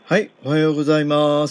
はい、おはようございます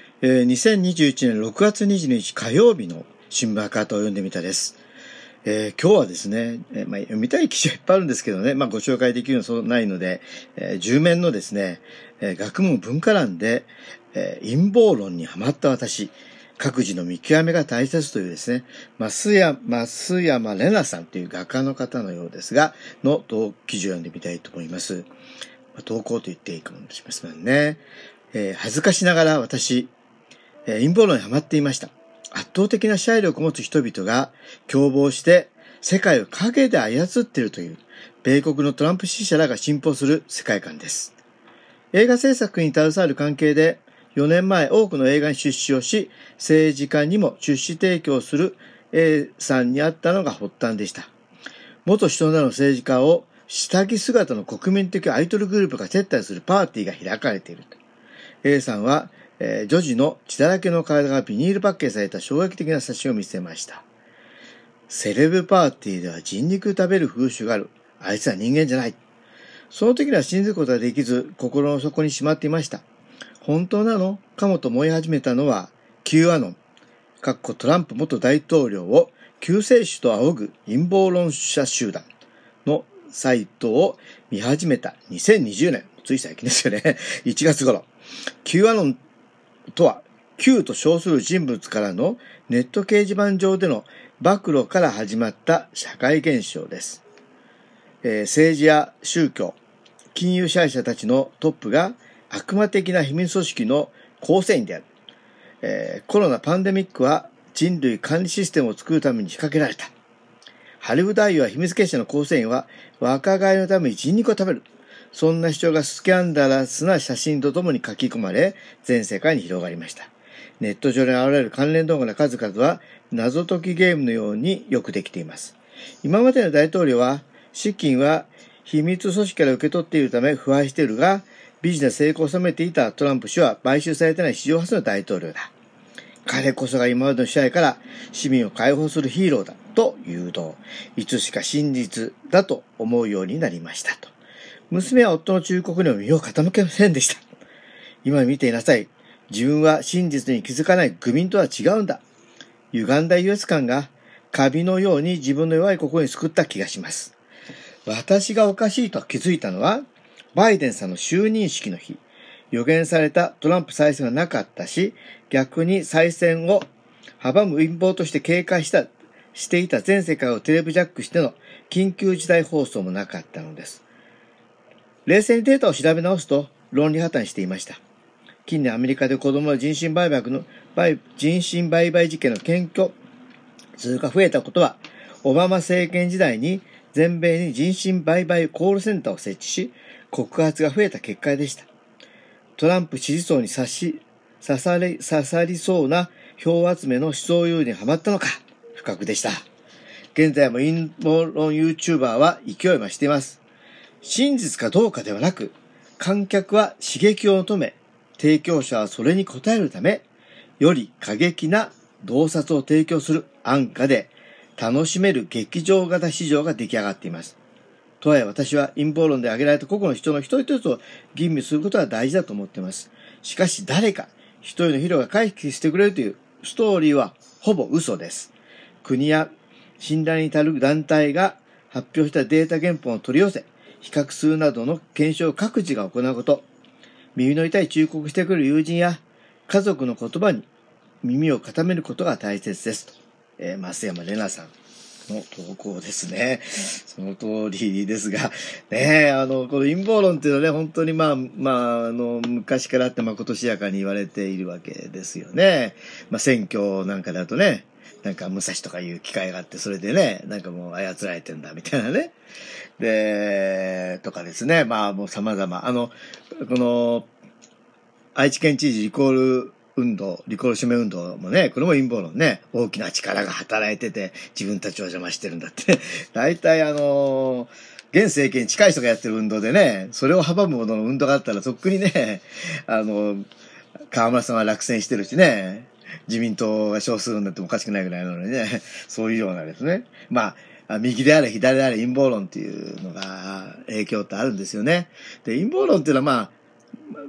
。2021年6月22日火曜日の新聞赤旗を読んでみたです。今日はですね、読みたい記事はいっぱいあるんですけどね、ご紹介できるのそうないので、10面のですね、学問文化欄で、陰謀論にはまった私、各自の見極めが大切というですね、増山玲奈さんという画家の方のようですが、の記事を読んでみたいと思います。投稿と言っていいかもしれませんね。恥ずかしながら私、陰謀論にはまっていました。圧倒的な支配力を持つ人々が共謀して世界を影で操っているという米国のトランプ支持者らが信奉する世界観です。映画制作に携わる関係で4年前多くの映画に出資をし、政治家にも出資提供する A さんにあったのが発端でした。元首相などの政治家を下着姿の国民的アイドルグループが接待するパーティーが開かれていると。A さんは、女児の血だらけの体がビニールパッケージされた衝撃的な写真を見せました。セレブパーティーでは人肉食べる風習がある。あいつは人間じゃない。その時には信じることができず、心の底にしまっていました。本当なのかもと思い始めたのは、Q アノン、トランプ元大統領を救世主と仰ぐ陰謀論者集団のサイトを見始めた2020年、つい最近ですよね。1月頃。Q アノンとは、Q と称する人物からのネット掲示板上での暴露から始まった社会現象です。政治や宗教、金融支配者たちのトップが悪魔的な秘密組織の構成員である。コロナパンデミックは人類管理システムを作るために仕掛けられた。ハリウッド俳優は秘密結社の構成員は若返りのために人肉を食べる。そんな主張がスキャンダラスな写真とともに書き込まれ、全世界に広がりました。ネット上に現れる関連動画の数々は謎解きゲームのようによくできています。今までの大統領は、資金は秘密組織から受け取っているため腐敗しているが、ビジネス成功を収めていたトランプ氏は買収されてない史上初の大統領だ。彼こそが今までの支配から市民を解放するヒーローだと誘導。いつしか真実だと思うようになりましたと。娘は夫の忠告にも身を傾けませんでした。今見ていなさい。自分は真実に気づかない愚民とは違うんだ。歪んだ優越感がカビのように自分の弱い心に救った気がします。私がおかしいと気づいたのは、バイデンさんの就任式の日。予言されたトランプ再選はなかったし、逆に再選を阻む陰謀として警戒していた全世界をテレビジャックしての緊急事態放送もなかったのです。冷静にデータを調べ直すと論理破綻していました。近年アメリカで子供の人身売買事件の検挙数が増えたことは、オバマ政権時代に全米に人身売買コールセンターを設置し、告発が増えた結果でした。トランプ支持層に刺さりそうな票集めの思想優位にはまったのか、不覚でした。現在も陰謀論 YouTuber は勢い増しています。真実かどうかではなく、観客は刺激を求め、提供者はそれに応えるため、より過激な洞察を提供する安価で楽しめる劇場型市場が出来上がっています。とはいえ私は陰謀論で挙げられた個々の人の一人一つを吟味することは大事だと思っています。しかし誰か一人のヒーローが回避してくれるというストーリーはほぼ嘘です。国や信頼に至る団体が発表したデータ原本を取り寄せ、比較するなどの検証を各自が行うこと、耳の痛い忠告してくる友人や家族の言葉に耳を傾けることが大切ですと。増山玲奈さんの投稿ですね。その通りですが、ねこの陰謀論っていうのはね、本当に昔からあってまことしやかに言われているわけですよね。選挙なんかだとね、武蔵とかいう機会があって、それでね、もう操られてんだみたいなね。で、とかですね、もう様々。この、愛知県知事リコール署名運動もね、これも陰謀論ね、大きな力が働いてて、自分たちを邪魔してるんだって。大体現政権に近い人がやってる運動でね、それを阻むほどの運動があったら、とっくにね、河村さんは落選してるしね、自民党が少数になってもおかしくないぐらいなのにね、そういうようなですね。右であれ左であれ陰謀論っていうのが影響ってあるんですよね。で、陰謀論っていうのは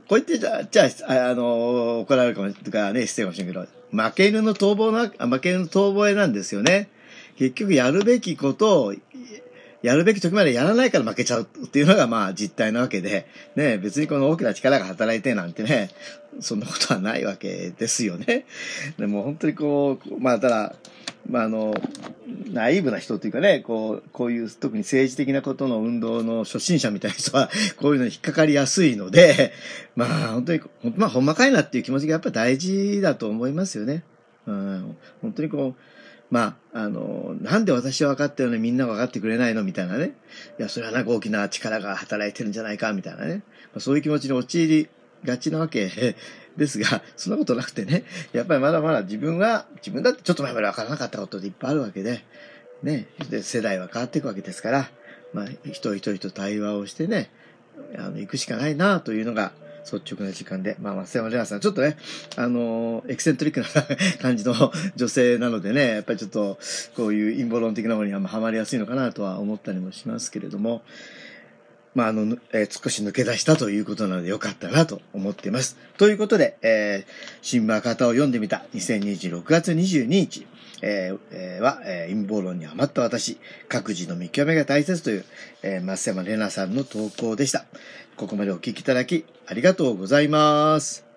こう言ってじゃあ、怒られるかも、とかね、失礼かもしれんけど、負け犬の遠吠えなんですよね。結局やるべきことを、やるべき時までやらないから負けちゃうっていうのがまあ実態なわけで、ね、別にこの大きな力が働いてなんてね、そんなことはないわけですよね。でも本当にこう、まあただ、まあナイーブな人というかね、こういう特に政治的なことの運動の初心者みたいな人は、こういうのに引っかかりやすいので、まあ本当に、まあほんまかいなっていう気持ちがやっぱり大事だと思いますよね。本当にこう、まあ、なんで私は分かったようにみんな分かってくれないのみたいなね。いや、それはなんか大きな力が働いてるんじゃないかみたいなね。まあ、そういう気持ちに陥りがちなわけですが、そんなことなくてね。やっぱりまだまだ自分だってちょっと前まで分からなかったことでいっぱいあるわけで、ね。で、世代は変わっていくわけですから、まあ、一人一人と対話をしてね、行くしかないなというのが、率直な時間で。まあ、松山玲奈さん、ちょっとね、エキセントリックな感じの女性なのでね、やっぱりちょっと、こういう陰謀論的なものにはハマりやすいのかなとは思ったりもしますけれども、まあ、少し抜け出したということなのでよかったなと思っています。ということで、新聞赤旗を読んでみた2026月22日、陰謀論にハマった私、各自の見極めが大切という、松山玲奈さんの投稿でした。ここまでお聞きいただきありがとうございます。